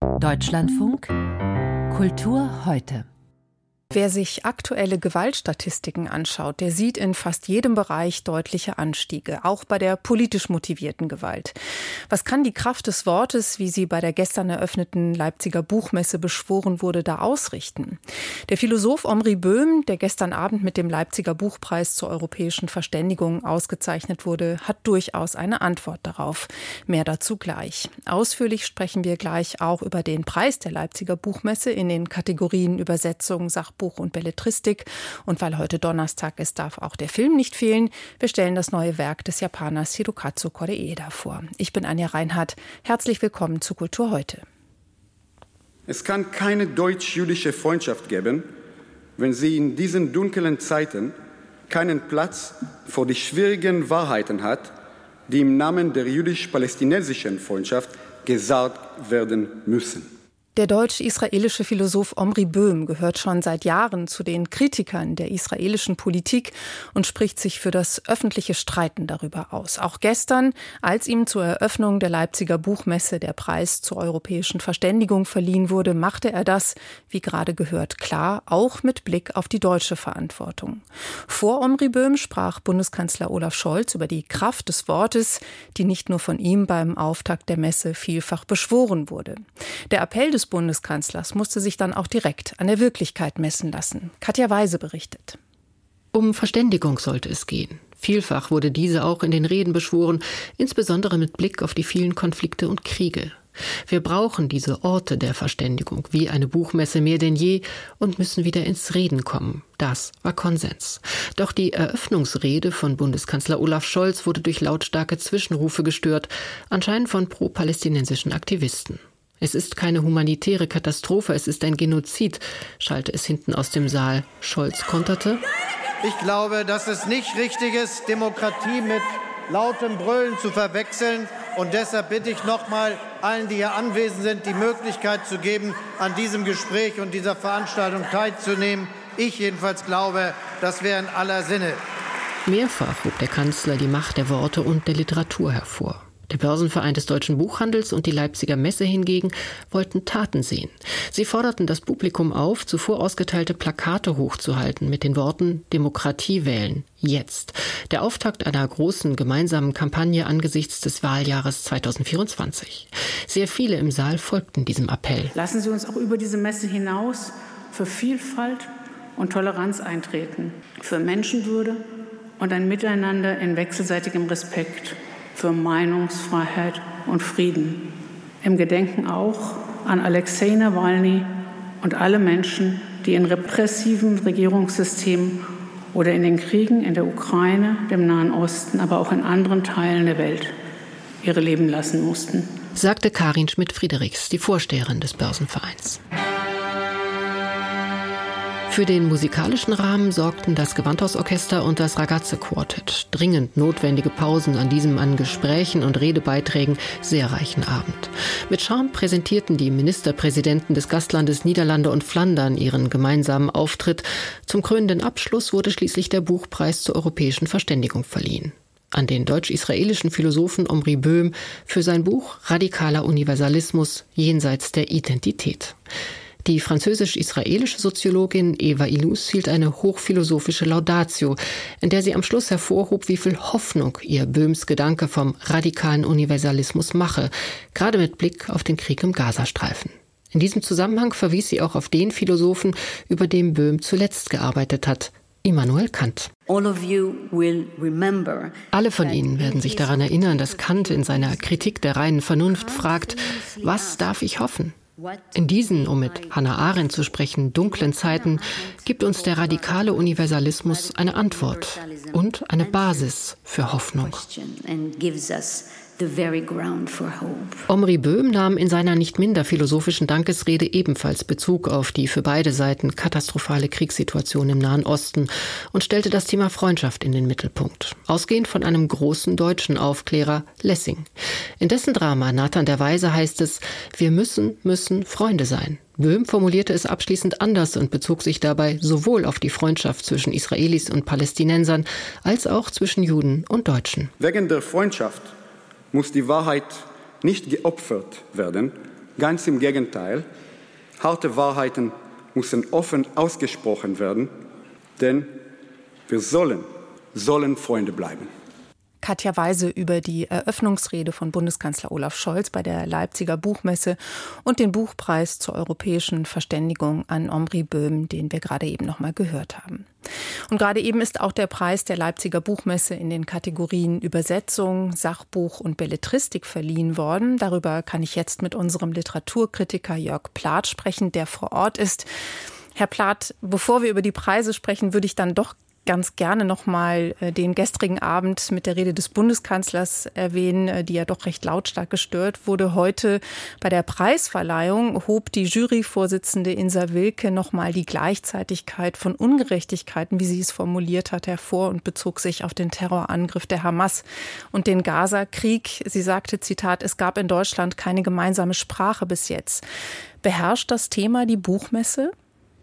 Deutschlandfunk Kultur heute. Wer sich aktuelle Gewaltstatistiken anschaut, der sieht in fast jedem Bereich deutliche Anstiege, auch bei der politisch motivierten Gewalt. Was kann die Kraft des Wortes, wie sie bei der gestern eröffneten Leipziger Buchmesse beschworen wurde, da ausrichten? Der Philosoph Omri Böhm, der gestern Abend mit dem Leipziger Buchpreis zur europäischen Verständigung ausgezeichnet wurde, hat durchaus eine Antwort darauf. Mehr dazu gleich. Ausführlich sprechen wir gleich auch über den Preis der Leipziger Buchmesse in den Kategorien Übersetzung, Sachbuch und Belletristik. Und weil heute Donnerstag ist, darf auch der Film nicht fehlen. Wir stellen das neue Werk des Japaners Hirokazu Koreeda vor. Ich bin Anja Reinhardt. Herzlich willkommen zu Kultur heute. Es kann keine deutsch-jüdische Freundschaft geben, wenn sie in diesen dunklen Zeiten keinen Platz vor die schwierigen Wahrheiten hat, die im Namen der jüdisch-palästinensischen Freundschaft gesagt werden müssen. Der deutsch-israelische Philosoph Omri Böhm gehört schon seit Jahren zu den Kritikern der israelischen Politik und spricht sich für das öffentliche Streiten darüber aus. Auch gestern, als ihm zur Eröffnung der Leipziger Buchmesse der Preis zur europäischen Verständigung verliehen wurde, machte er das, wie gerade gehört, klar, auch mit Blick auf die deutsche Verantwortung. Vor Omri Böhm sprach Bundeskanzler Olaf Scholz über die Kraft des Wortes, die nicht nur von ihm beim Auftakt der Messe vielfach beschworen wurde. Der Appell des Bundeskanzlers musste sich dann auch direkt an der Wirklichkeit messen lassen. Katja Weise berichtet. Um Verständigung sollte es gehen. Vielfach wurde diese auch in den Reden beschworen, insbesondere mit Blick auf die vielen Konflikte und Kriege. Wir brauchen diese Orte der Verständigung wie eine Buchmesse mehr denn je und müssen wieder ins Reden kommen. Das war Konsens. Doch die Eröffnungsrede von Bundeskanzler Olaf Scholz wurde durch lautstarke Zwischenrufe gestört, anscheinend von pro-palästinensischen Aktivisten. Es ist keine humanitäre Katastrophe, es ist ein Genozid, schallte es hinten aus dem Saal. Scholz konterte: Ich glaube, dass es nicht richtig ist, Demokratie mit lautem Brüllen zu verwechseln. Und deshalb bitte ich nochmal allen, die hier anwesend sind, die Möglichkeit zu geben, an diesem Gespräch und dieser Veranstaltung teilzunehmen. Ich jedenfalls glaube, das wäre in aller Sinne. Mehrfach hob der Kanzler die Macht der Worte und der Literatur hervor. Der Börsenverein des deutschen Buchhandels und die Leipziger Messe hingegen wollten Taten sehen. Sie forderten das Publikum auf, zuvor ausgeteilte Plakate hochzuhalten mit den Worten „Demokratie wählen, jetzt". Der Auftakt einer großen gemeinsamen Kampagne angesichts des Wahljahres 2024. Sehr viele im Saal folgten diesem Appell. Lassen Sie uns auch über diese Messe hinaus für Vielfalt und Toleranz eintreten, für Menschenwürde und ein Miteinander in wechselseitigem Respekt, für Meinungsfreiheit und Frieden. Im Gedenken auch an Alexei Nawalny und alle Menschen, die in repressiven Regierungssystemen oder in den Kriegen in der Ukraine, dem Nahen Osten, aber auch in anderen Teilen der Welt ihre Leben lassen mussten, sagte Karin Schmidt-Friedrichs, die Vorsteherin des Börsenvereins. Für den musikalischen Rahmen sorgten das Gewandhausorchester und das Ragazze-Quartett. Dringend notwendige Pausen an diesem an Gesprächen und Redebeiträgen sehr reichen Abend. Mit Charme präsentierten die Ministerpräsidenten des Gastlandes Niederlande und Flandern ihren gemeinsamen Auftritt. Zum krönenden Abschluss wurde schließlich der Buchpreis zur europäischen Verständigung verliehen. An den deutsch-israelischen Philosophen Omri Böhm für sein Buch Radikaler Universalismus jenseits der Identität. Die französisch-israelische Soziologin Eva Illouz hielt eine hochphilosophische Laudatio, in der sie am Schluss hervorhob, wie viel Hoffnung ihr Böhms Gedanke vom radikalen Universalismus mache, gerade mit Blick auf den Krieg im Gazastreifen. In diesem Zusammenhang verwies sie auch auf den Philosophen, über den Böhm zuletzt gearbeitet hat, Immanuel Kant. Alle von Ihnen werden sich daran erinnern, dass Kant in seiner Kritik der reinen Vernunft fragt: Was darf ich hoffen? In diesen, um mit Hannah Arendt zu sprechen, dunklen Zeiten gibt uns der radikale Universalismus eine Antwort und eine Basis für Hoffnung. Omri Böhm nahm in seiner nicht minder philosophischen Dankesrede ebenfalls Bezug auf die für beide Seiten katastrophale Kriegssituation im Nahen Osten und stellte das Thema Freundschaft in den Mittelpunkt, ausgehend von einem großen deutschen Aufklärer, Lessing. In dessen Drama Nathan der Weise heißt es: Wir müssen Freunde sein. Böhm formulierte es abschließend anders und bezog sich dabei sowohl auf die Freundschaft zwischen Israelis und Palästinensern als auch zwischen Juden und Deutschen. Wegen der Freundschaft muss die Wahrheit nicht geopfert werden, Ganz im Gegenteil, harte Wahrheiten müssen offen ausgesprochen werden, denn wir sollen Freunde bleiben. Katja Weise über die Eröffnungsrede von Bundeskanzler Olaf Scholz bei der Leipziger Buchmesse und den Buchpreis zur europäischen Verständigung an Omri Böhm, den wir gerade eben noch mal gehört haben. Und gerade eben ist auch der Preis der Leipziger Buchmesse in den Kategorien Übersetzung, Sachbuch und Belletristik verliehen worden. Darüber kann ich jetzt mit unserem Literaturkritiker Jörg Plath sprechen, der vor Ort ist. Herr Plath, bevor wir über die Preise sprechen, würde ich dann doch ganz gerne noch mal den gestrigen Abend mit der Rede des Bundeskanzlers erwähnen, die ja doch recht lautstark gestört wurde. Heute bei der Preisverleihung hob die Juryvorsitzende Insa Wilke noch mal die Gleichzeitigkeit von Ungerechtigkeiten, wie sie es formuliert hat, hervor und bezog sich auf den Terrorangriff der Hamas und den Gaza-Krieg. Sie sagte, Zitat, es gab in Deutschland keine gemeinsame Sprache bis jetzt. Beherrscht das Thema die Buchmesse?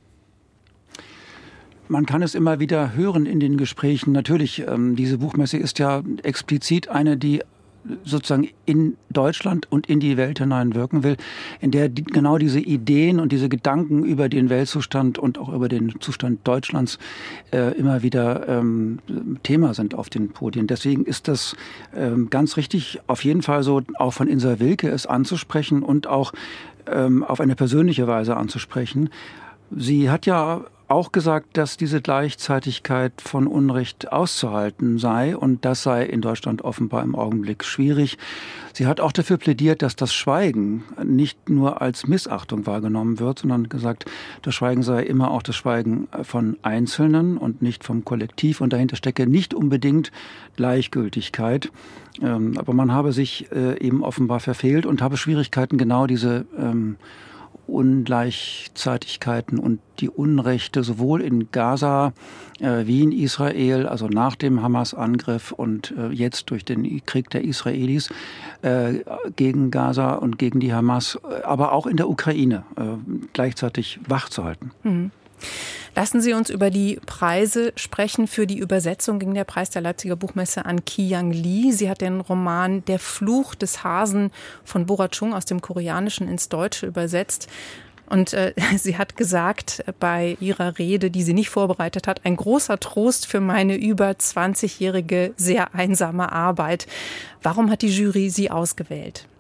Man kann es immer wieder hören in den Gesprächen. Natürlich, diese Buchmesse ist ja explizit eine, die sozusagen in Deutschland und in die Welt hinein wirken will, in der genau diese Ideen und diese Gedanken über den Weltzustand und auch über den Zustand Deutschlands immer wieder Thema sind auf den Podien. Deswegen ist das ganz richtig, auf jeden Fall so auch von Insa Wilke es anzusprechen und auch auf eine persönliche Weise anzusprechen. Sie hat ja auch gesagt, dass diese Gleichzeitigkeit von Unrecht auszuhalten sei und das sei in Deutschland offenbar im Augenblick schwierig. Sie hat auch dafür plädiert, dass das Schweigen nicht nur als Missachtung wahrgenommen wird, sondern gesagt, das Schweigen sei immer auch das Schweigen von Einzelnen und nicht vom Kollektiv und dahinter stecke nicht unbedingt Gleichgültigkeit. Aber man habe sich eben offenbar verfehlt und habe Schwierigkeiten, genau diese Ungleichzeitigkeiten und die Unrechte sowohl in Gaza wie in Israel, also nach dem Hamas-Angriff und jetzt durch den Krieg der Israelis gegen Gaza und gegen die Hamas, aber auch in der Ukraine gleichzeitig wachzuhalten. Mhm. Lassen Sie uns über die Preise sprechen. Für die Übersetzung ging der Preis der Leipziger Buchmesse an Ki-Young Lee. Sie hat den Roman Der Fluch des Hasen von Bora Chung aus dem Koreanischen ins Deutsche übersetzt. Und sie hat gesagt bei ihrer Rede, die sie nicht vorbereitet hat, ein großer Trost für meine über 20-jährige, sehr einsame Arbeit. Warum hat die Jury sie ausgewählt?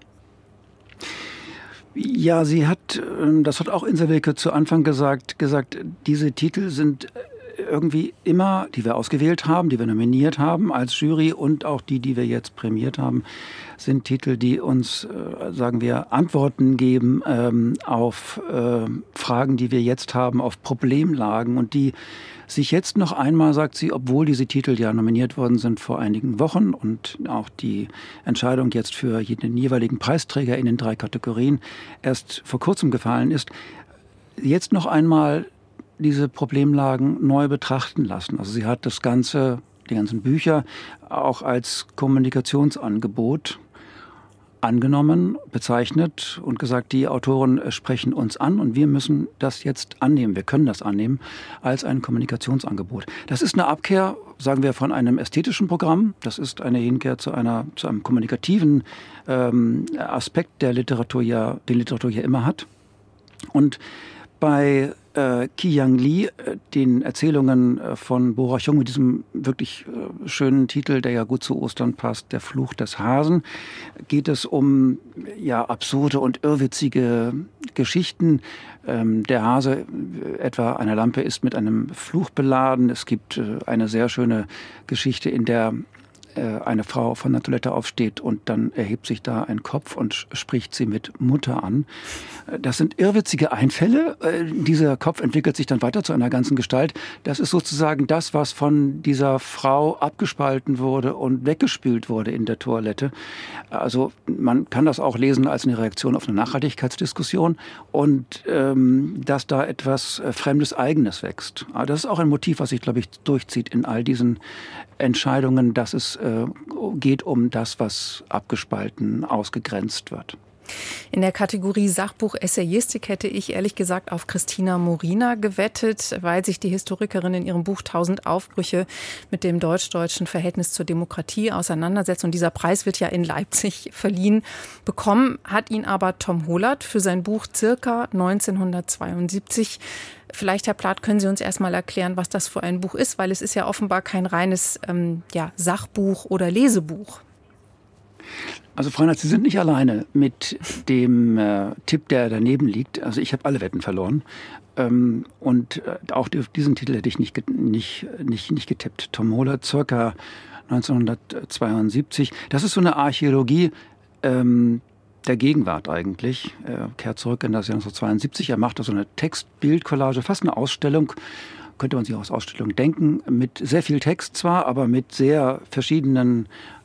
Ja, sie hat, das hat auch Insa Wilke zu Anfang gesagt, diese Titel sind irgendwie immer, die wir ausgewählt haben, die wir nominiert haben als Jury und auch die wir jetzt prämiert haben, sind Titel, die uns, sagen wir, Antworten geben auf Fragen, die wir jetzt haben, auf Problemlagen und die sich jetzt noch einmal, sagt sie, obwohl diese Titel ja nominiert worden sind vor einigen Wochen und auch die Entscheidung jetzt für den jeweiligen Preisträger in den 3 Kategorien erst vor kurzem gefallen ist, jetzt noch einmal diese Problemlagen neu betrachten lassen. Also sie hat die ganzen Bücher auch als Kommunikationsangebot angenommen, bezeichnet und gesagt, die Autoren sprechen uns an und wir müssen das jetzt annehmen. Wir können das annehmen als ein Kommunikationsangebot. Das ist eine Abkehr, sagen wir, von einem ästhetischen Programm. Das ist eine Hinkehr zu einem kommunikativen Aspekt, den Literatur ja immer hat. Und bei Ki-Young Lee, den Erzählungen von Bora Chung mit diesem wirklich schönen Titel, der ja gut zu Ostern passt, Der Fluch des Hasen, geht es um absurde und irrwitzige Geschichten. Der Hase, etwa eine Lampe, ist mit einem Fluch beladen. Es gibt eine sehr schöne Geschichte, in der eine Frau von der Toilette aufsteht und dann erhebt sich da ein Kopf und spricht sie mit Mutter an. Das sind irrwitzige Einfälle. Dieser Kopf entwickelt sich dann weiter zu einer ganzen Gestalt. Das ist sozusagen das, was von dieser Frau abgespalten wurde und weggespült wurde in der Toilette. Also man kann das auch lesen als eine Reaktion auf eine Nachhaltigkeitsdiskussion und dass da etwas Fremdes, Eigenes wächst. Aber das ist auch ein Motiv, was sich, glaube ich, durchzieht in all diesen Entscheidungen, dass es geht um das, was abgespalten, ausgegrenzt wird. In der Kategorie Sachbuch Essayistik hätte ich ehrlich gesagt auf Christina Morina gewettet, weil sich die Historikerin in ihrem Buch 1000 Aufbrüche mit dem deutsch-deutschen Verhältnis zur Demokratie auseinandersetzt. Und dieser Preis wird ja in Leipzig verliehen. Bekommen hat ihn aber Tom Hollert für sein Buch Circa 1972. Vielleicht, Herr Plath, können Sie uns erstmal erklären, was das für ein Buch ist, weil es ist ja offenbar kein reines Sachbuch oder Lesebuch. Also Frau Reinhardt, Sie sind nicht alleine mit dem Tipp, der daneben liegt. Also ich habe alle Wetten verloren. Und auch diesen Titel hätte ich nicht getippt. Tom Hollert, circa 1972. Das ist so eine Archäologie der Gegenwart eigentlich. Er kehrt zurück in das Jahr 1972. Er macht da so eine Text-Bild-Collage, fast eine Ausstellung. Könnte man sich auch als Ausstellung denken. Mit sehr viel Text zwar, aber mit sehr verschiedenen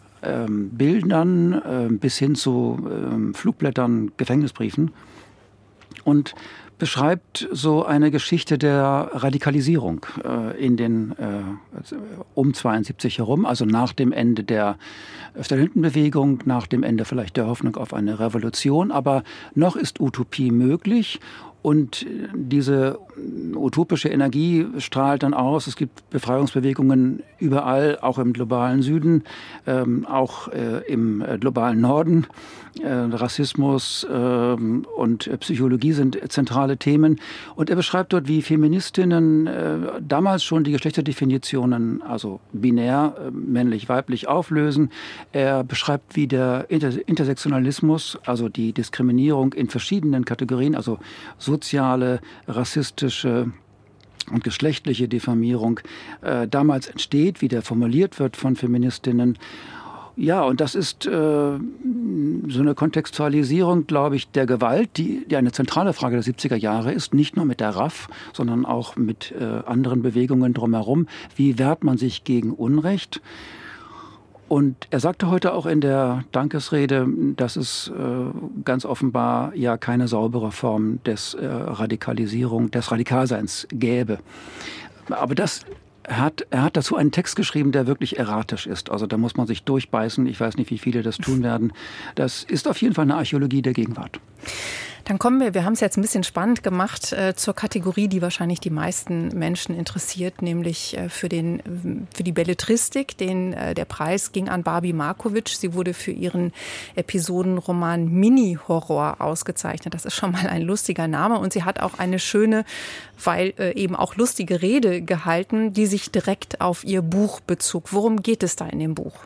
Bildern bis hin zu Flugblättern, Gefängnisbriefen und beschreibt so eine Geschichte der Radikalisierung in den um 72 herum, also nach dem Ende der Studentenbewegung, nach dem Ende vielleicht der Hoffnung auf eine Revolution, aber noch ist Utopie möglich. Und diese utopische Energie strahlt dann aus. Es gibt Befreiungsbewegungen überall, auch im globalen Süden, auch im globalen Norden. Rassismus und Psychologie sind zentrale Themen. Und er beschreibt dort, wie Feministinnen damals schon die Geschlechterdefinitionen, also binär, männlich-weiblich, auflösen. Er beschreibt, wie der Intersektionalismus, also die Diskriminierung in verschiedenen Kategorien, also soziale, rassistische und geschlechtliche Diffamierung damals entsteht, wie der formuliert wird von Feministinnen. Ja, und das ist so eine Kontextualisierung, glaube ich, der Gewalt, die eine zentrale Frage der 70er Jahre ist, nicht nur mit der RAF, sondern auch mit anderen Bewegungen drumherum. Wie wehrt man sich gegen Unrecht? Und er sagte heute auch in der Dankesrede, dass es ganz offenbar ja keine saubere Form des des Radikalseins gäbe. Aber er hat dazu einen Text geschrieben, der wirklich erratisch ist. Also da muss man sich durchbeißen. Ich weiß nicht, wie viele das tun werden. Das ist auf jeden Fall eine Archäologie der Gegenwart. Dann kommen wir haben es jetzt ein bisschen spannend gemacht, zur Kategorie, die wahrscheinlich die meisten Menschen interessiert, nämlich für die Belletristik. Der Preis ging an Barbie Markovic. Sie wurde für ihren Episodenroman Mini-Horror ausgezeichnet. Das ist schon mal ein lustiger Name. Und sie hat auch eine schöne, weil eben auch lustige Rede gehalten, die sich direkt auf ihr Buch bezog. Worum geht es da in dem Buch?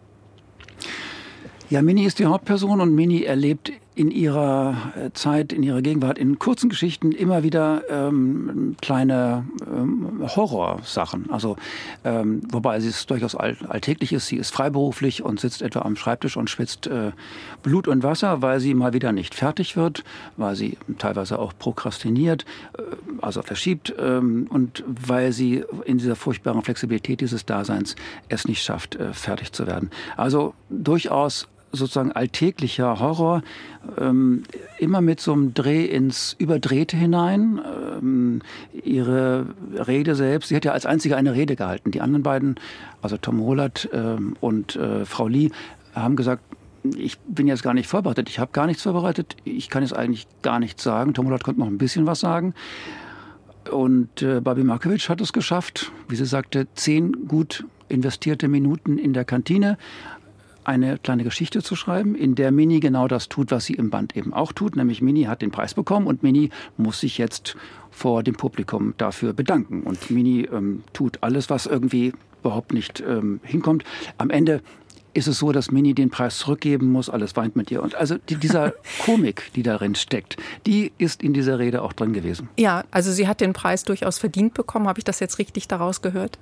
Ja, Mini ist die Hauptperson und Mini erlebt in ihrer Zeit, in ihrer Gegenwart, in kurzen Geschichten immer wieder kleine Horrorsachen. Also wobei es durchaus alltäglich ist. Sie ist freiberuflich und sitzt etwa am Schreibtisch und schwitzt Blut und Wasser, weil sie mal wieder nicht fertig wird, weil sie teilweise auch prokrastiniert, also verschiebt und weil sie in dieser furchtbaren Flexibilität dieses Daseins es nicht schafft, fertig zu werden. Also durchaus sozusagen alltäglicher Horror, immer mit so einem Dreh ins Überdrehte hinein. Ihre Rede selbst, sie hat ja als einzige eine Rede gehalten. Die anderen beiden, also Tom Hollert und Frau Lee, haben gesagt, ich bin jetzt gar nicht vorbereitet, ich habe gar nichts vorbereitet, ich kann jetzt eigentlich gar nichts sagen. Tom Hollert konnte noch ein bisschen was sagen. Und Barbie Markovic hat es geschafft, wie sie sagte, 10 gut investierte Minuten in der Kantine, eine kleine Geschichte zu schreiben, in der Mini genau das tut, was sie im Band eben auch tut. Nämlich Mini hat den Preis bekommen und Mini muss sich jetzt vor dem Publikum dafür bedanken. Und Mini tut alles, was irgendwie überhaupt nicht hinkommt. Am Ende ist es so, dass Mini den Preis zurückgeben muss, alles weint mit ihr. Und also dieser Komik, die darin steckt, die ist in dieser Rede auch drin gewesen. Ja, also sie hat den Preis durchaus verdient bekommen. Habe ich das jetzt richtig daraus gehört?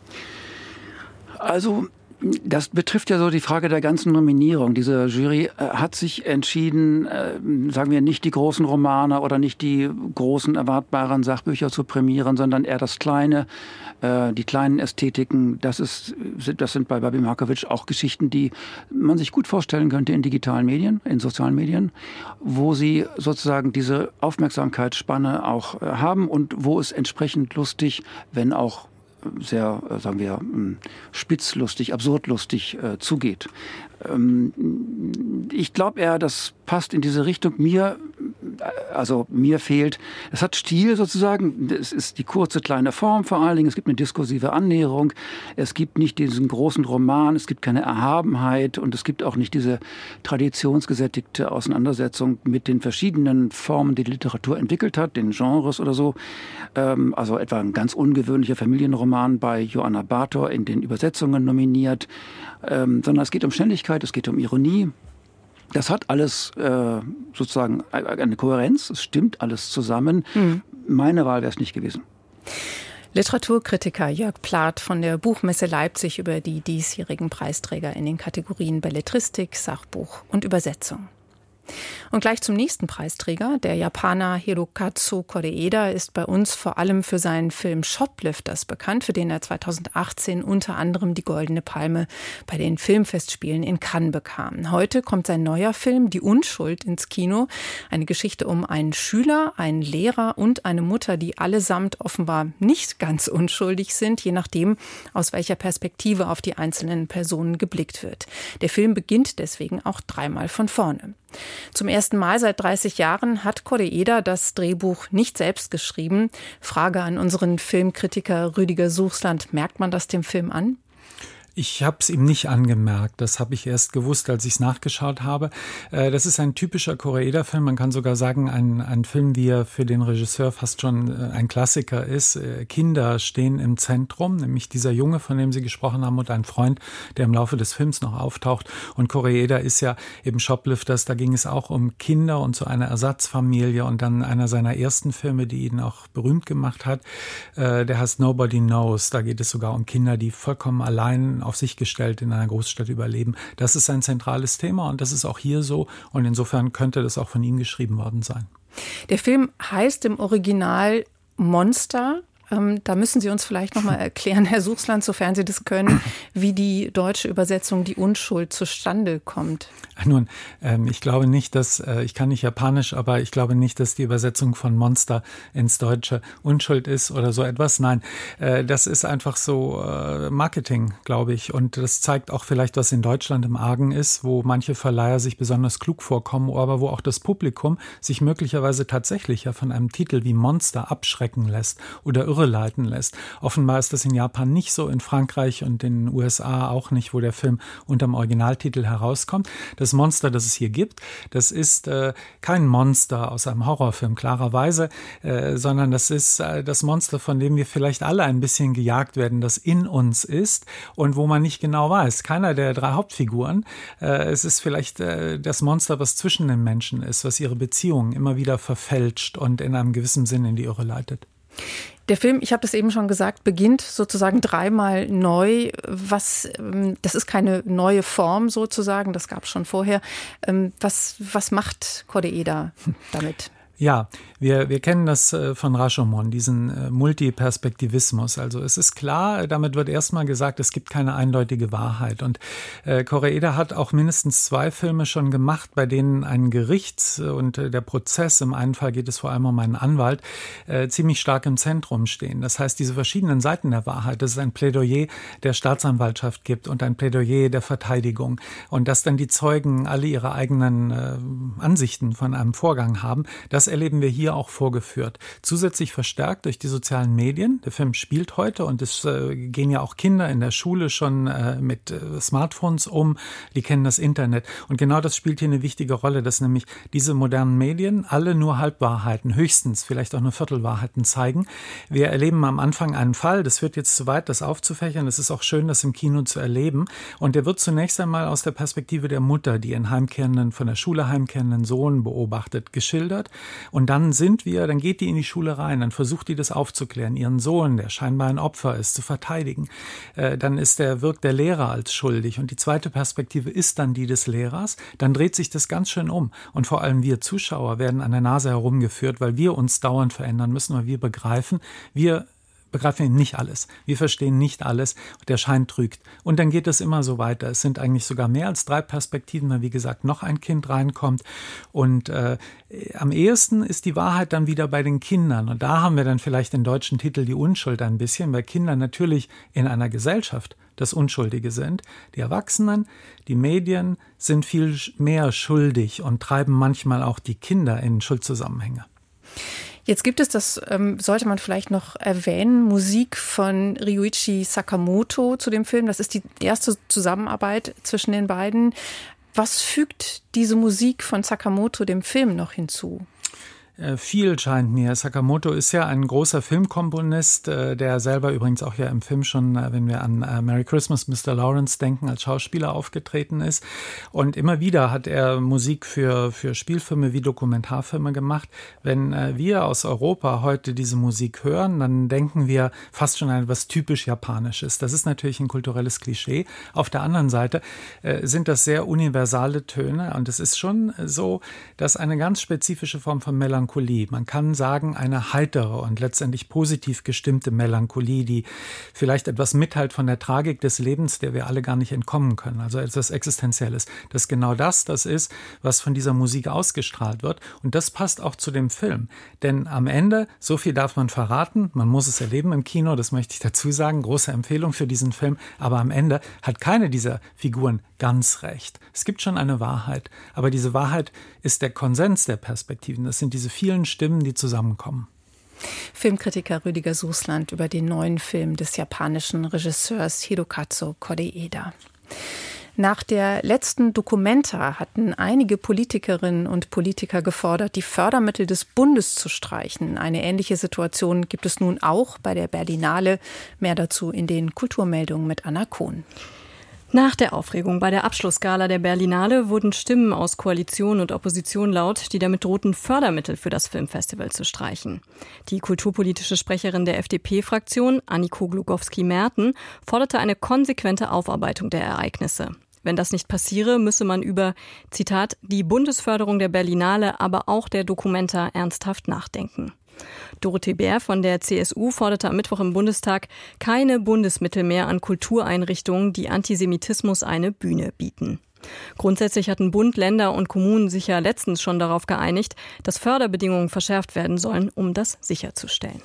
Also das betrifft ja so die Frage der ganzen Nominierung. Diese Jury hat sich entschieden, sagen wir, nicht die großen Romane oder nicht die großen erwartbaren Sachbücher zu prämieren, sondern eher das Kleine, die kleinen Ästhetiken. Das sind bei Barbie Markovic auch Geschichten, die man sich gut vorstellen könnte in digitalen Medien, in sozialen Medien, wo sie sozusagen diese Aufmerksamkeitsspanne auch haben und wo es entsprechend lustig, wenn auch sehr, sagen wir, spitzlustig, absurdlustig zugeht. Ich glaube eher, dass passt in diese Richtung. Mir fehlt, es hat Stil sozusagen, es ist die kurze kleine Form vor allen Dingen, es gibt eine diskursive Annäherung, es gibt nicht diesen großen Roman, es gibt keine Erhabenheit und es gibt auch nicht diese traditionsgesättigte Auseinandersetzung mit den verschiedenen Formen, die Literatur entwickelt hat, den Genres oder so. Also etwa ein ganz ungewöhnlicher Familienroman bei Joanna Bator in den Übersetzungen nominiert, sondern es geht um Schnelligkeit, es geht um Ironie. Das hat alles sozusagen eine Kohärenz, es stimmt alles zusammen. Meine Wahl wäre es nicht gewesen. Literaturkritiker Jörg Plath von der Buchmesse Leipzig über die diesjährigen Preisträger in den Kategorien Belletristik, Sachbuch und Übersetzung. Und gleich zum nächsten Preisträger. Der Japaner Hirokazu Koreeda ist bei uns vor allem für seinen Film Shoplifters bekannt, für den er 2018 unter anderem die Goldene Palme bei den Filmfestspielen in Cannes bekam. Heute kommt sein neuer Film Die Unschuld ins Kino. Eine Geschichte um einen Schüler, einen Lehrer und eine Mutter, die allesamt offenbar nicht ganz unschuldig sind, je nachdem, aus welcher Perspektive auf die einzelnen Personen geblickt wird. Der Film beginnt deswegen auch dreimal von vorne. Zum ersten Mal seit 30 Jahren hat Koreeda das Drehbuch nicht selbst geschrieben. Frage an unseren Filmkritiker Rüdiger Suchsland. Merkt man das dem Film an? Ich habe es ihm nicht angemerkt. Das habe ich erst gewusst, als ich es nachgeschaut habe. Das ist ein typischer Koreeda-Film. Man kann sogar sagen, ein Film, wie er für den Regisseur fast schon ein Klassiker ist. Kinder stehen im Zentrum, nämlich dieser Junge, von dem Sie gesprochen haben, und ein Freund, der im Laufe des Films noch auftaucht. Und Koreeda ist ja eben Shoplifters. Da ging es auch um Kinder und so eine Ersatzfamilie. Und dann einer seiner ersten Filme, die ihn auch berühmt gemacht hat, der heißt Nobody Knows. Da geht es sogar um Kinder, die vollkommen allein auf sich gestellt in einer Großstadt überleben. Das ist ein zentrales Thema und das ist auch hier so. Und insofern könnte das auch von ihm geschrieben worden sein. Der Film heißt im Original Monster. Da müssen Sie uns vielleicht noch mal erklären, Herr Suchsland, sofern Sie das können, wie die deutsche Übersetzung Die Unschuld zustande kommt. Nun, ich glaube nicht, ich kann nicht Japanisch, aber ich glaube nicht, dass die Übersetzung von Monster ins Deutsche Unschuld ist oder so etwas. Nein, das ist einfach so Marketing, glaube ich. Und das zeigt auch vielleicht, was in Deutschland im Argen ist, wo manche Verleiher sich besonders klug vorkommen, aber wo auch das Publikum sich möglicherweise tatsächlich ja von einem Titel wie Monster abschrecken lässt oder leiten lässt. Offenbar ist das in Japan nicht so, in Frankreich und in den USA auch nicht, wo der Film unterm Originaltitel herauskommt. Das Monster, das es hier gibt, das ist kein Monster aus einem Horrorfilm, klarerweise, sondern das ist das Monster, von dem wir vielleicht alle ein bisschen gejagt werden, das in uns ist und wo man nicht genau weiß. Keiner der drei Hauptfiguren. Es ist vielleicht das Monster, was zwischen den Menschen ist, was ihre Beziehungen immer wieder verfälscht und in einem gewissen Sinn in die Irre leitet. Der Film, ich habe das eben schon gesagt, beginnt sozusagen dreimal neu. Das ist keine neue Form sozusagen, das gab es schon vorher. Was macht Koreeda damit? Ja, wir kennen das von Rashomon, diesen Multiperspektivismus. Also es ist klar, damit wird erstmal gesagt, es gibt keine eindeutige Wahrheit. Und Koreeda hat auch mindestens 2 Filme schon gemacht, bei denen ein Gericht und der Prozess, im einen Fall geht es vor allem um einen Anwalt, ziemlich stark im Zentrum stehen. Das heißt, diese verschiedenen Seiten der Wahrheit, dass es ein Plädoyer der Staatsanwaltschaft gibt und ein Plädoyer der Verteidigung und dass dann die Zeugen alle ihre eigenen Ansichten von einem Vorgang haben, das erleben wir hier auch vorgeführt. Zusätzlich verstärkt durch die sozialen Medien. Der Film spielt heute und es gehen ja auch Kinder in der Schule schon mit Smartphones um. Die kennen das Internet. Und genau das spielt hier eine wichtige Rolle, dass nämlich diese modernen Medien alle nur Halbwahrheiten, höchstens vielleicht auch nur Viertelwahrheiten zeigen. Wir erleben am Anfang einen Fall, das wird jetzt zu weit, das aufzufächern. Es ist auch schön, das im Kino zu erleben. Und der wird zunächst einmal aus der Perspektive der Mutter, die ihren von der Schule heimkehrenden Sohn beobachtet, geschildert. Und dann geht die in die Schule rein, dann versucht die das aufzuklären, ihren Sohn, der scheinbar ein Opfer ist, zu verteidigen. Dann wirkt der Lehrer als schuldig und die zweite Perspektive ist dann die des Lehrers. Dann dreht sich das ganz schön um und vor allem wir Zuschauer werden an der Nase herumgeführt, weil wir uns dauernd verändern müssen, weil wir begreifen, wir begreifen wir nicht alles. Wir verstehen nicht alles. Der Schein trügt. Und dann geht es immer so weiter. Es sind eigentlich sogar mehr als 3 Perspektiven, weil, wie gesagt, noch ein Kind reinkommt. Und am ehesten ist die Wahrheit dann wieder bei den Kindern. Und da haben wir dann vielleicht den deutschen Titel Die Unschuld ein bisschen, weil Kinder natürlich in einer Gesellschaft das Unschuldige sind. Die Erwachsenen, die Medien sind viel mehr schuldig und treiben manchmal auch die Kinder in Schuldzusammenhänge. Jetzt gibt es, das sollte man vielleicht noch erwähnen, Musik von Ryuichi Sakamoto zu dem Film. Das ist die erste Zusammenarbeit zwischen den beiden. Was fügt diese Musik von Sakamoto dem Film noch hinzu? Viel scheint mir. Sakamoto ist ja ein großer Filmkomponist, der selber übrigens auch ja im Film schon, wenn wir an Merry Christmas, Mr. Lawrence denken, als Schauspieler aufgetreten ist. Und immer wieder hat er Musik für Spielfilme wie Dokumentarfilme gemacht. Wenn wir aus Europa heute diese Musik hören, dann denken wir fast schon an etwas typisch Japanisches. Das ist natürlich ein kulturelles Klischee. Auf der anderen Seite sind das sehr universale Töne. Und es ist schon so, dass eine ganz spezifische Form von Melancholie, man kann sagen, eine heitere und letztendlich positiv gestimmte Melancholie, die vielleicht etwas mitteilt von der Tragik des Lebens, der wir alle gar nicht entkommen können, also etwas Existenzielles. Das ist genau das ist, was von dieser Musik ausgestrahlt wird. Und das passt auch zu dem Film. Denn am Ende, so viel darf man verraten, man muss es erleben im Kino, das möchte ich dazu sagen, große Empfehlung für diesen Film, aber am Ende hat keine dieser Figuren ganz recht. Es gibt schon eine Wahrheit, aber diese Wahrheit ist der Konsens der Perspektiven. Das sind diese vielen Stimmen, die zusammenkommen. Filmkritiker Rüdiger Sußland über den neuen Film des japanischen Regisseurs Hirokazu Koreeda. Nach der letzten Documenta hatten einige Politikerinnen und Politiker gefordert, die Fördermittel des Bundes zu streichen. Eine ähnliche Situation gibt es nun auch bei der Berlinale. Mehr dazu in den Kulturmeldungen mit Anna Kohn. Nach der Aufregung bei der Abschlussgala der Berlinale wurden Stimmen aus Koalition und Opposition laut, die damit drohten, Fördermittel für das Filmfestival zu streichen. Die kulturpolitische Sprecherin der FDP-Fraktion, Anniko Glogowski-Merten, forderte eine konsequente Aufarbeitung der Ereignisse. Wenn das nicht passiere, müsse man über, Zitat, die Bundesförderung der Berlinale, aber auch der Documenta ernsthaft nachdenken. Dorothee Bär von der CSU forderte am Mittwoch im Bundestag keine Bundesmittel mehr an Kultureinrichtungen, die Antisemitismus eine Bühne bieten. Grundsätzlich hatten Bund, Länder und Kommunen sich ja letztens schon darauf geeinigt, dass Förderbedingungen verschärft werden sollen, um das sicherzustellen.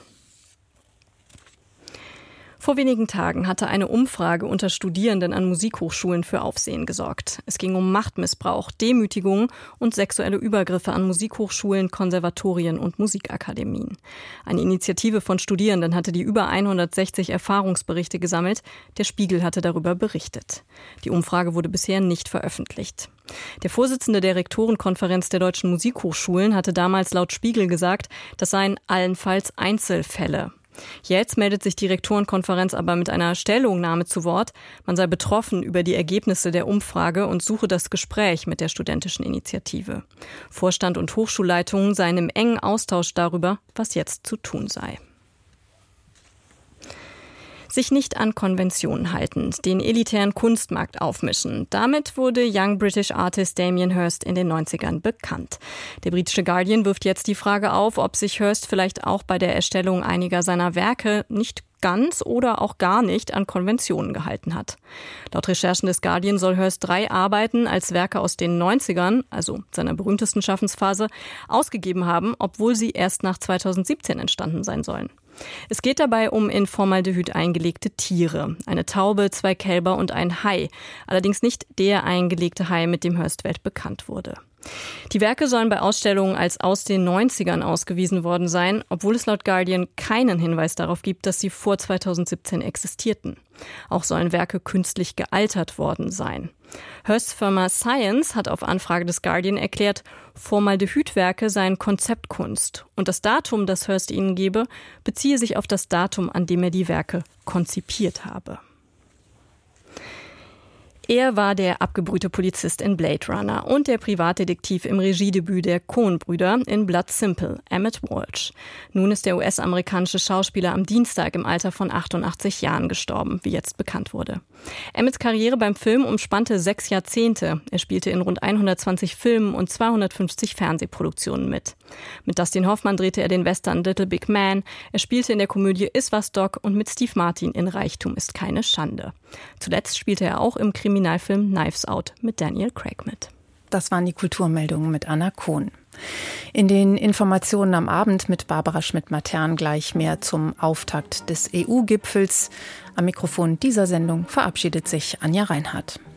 Vor wenigen Tagen hatte eine Umfrage unter Studierenden an Musikhochschulen für Aufsehen gesorgt. Es ging um Machtmissbrauch, Demütigungen und sexuelle Übergriffe an Musikhochschulen, Konservatorien und Musikakademien. Eine Initiative von Studierenden hatte die über 160 Erfahrungsberichte gesammelt. Der Spiegel hatte darüber berichtet. Die Umfrage wurde bisher nicht veröffentlicht. Der Vorsitzende der Rektorenkonferenz der deutschen Musikhochschulen hatte damals laut Spiegel gesagt, das seien allenfalls Einzelfälle. Jetzt meldet sich die Rektorenkonferenz aber mit einer Stellungnahme zu Wort. Man sei betroffen über die Ergebnisse der Umfrage und suche das Gespräch mit der studentischen Initiative. Vorstand und Hochschulleitungen seien im engen Austausch darüber, was jetzt zu tun sei. Sich nicht an Konventionen halten, den elitären Kunstmarkt aufmischen. Damit wurde Young British Artist Damien Hirst in den 90ern bekannt. Der britische Guardian wirft jetzt die Frage auf, ob sich Hirst vielleicht auch bei der Erstellung einiger seiner Werke nicht ganz oder auch gar nicht an Konventionen gehalten hat. Laut Recherchen des Guardian soll Hirst 3 Arbeiten als Werke aus den 90ern, also seiner berühmtesten Schaffensphase, ausgegeben haben, obwohl sie erst nach 2017 entstanden sein sollen. Es geht dabei um in Formaldehyd eingelegte Tiere. Eine Taube, 2 Kälber und ein Hai. Allerdings nicht der eingelegte Hai, mit dem Hirst weltbekannt wurde. Die Werke sollen bei Ausstellungen als aus den 90ern ausgewiesen worden sein, obwohl es laut Guardian keinen Hinweis darauf gibt, dass sie vor 2017 existierten. Auch sollen Werke künstlich gealtert worden sein. Hirsts Firma Science hat auf Anfrage des Guardian erklärt, Formaldehydwerke seien Konzeptkunst und das Datum, das Hirst ihnen gebe, beziehe sich auf das Datum, an dem er die Werke konzipiert habe. Er war der abgebrühte Polizist in Blade Runner und der Privatdetektiv im Regiedebüt der Coen-Brüder in Blood Simple, Emmett Walsh. Nun ist der US-amerikanische Schauspieler am Dienstag im Alter von 88 Jahren gestorben, wie jetzt bekannt wurde. Emmets Karriere beim Film umspannte 6 Jahrzehnte. Er spielte in rund 120 Filmen und 250 Fernsehproduktionen mit. Mit Dustin Hoffmann drehte er den Western Little Big Man. Er spielte in der Komödie Iswas Dog und mit Steve Martin in Reichtum ist keine Schande. Zuletzt spielte er auch im Kriminalfilm Knives Out mit Daniel Craig mit. Das waren die Kulturmeldungen mit Anna Kohn. In den Informationen am Abend mit Barbara Schmidt-Matern gleich mehr zum Auftakt des EU-Gipfels. Am Mikrofon dieser Sendung verabschiedet sich Anja Reinhardt.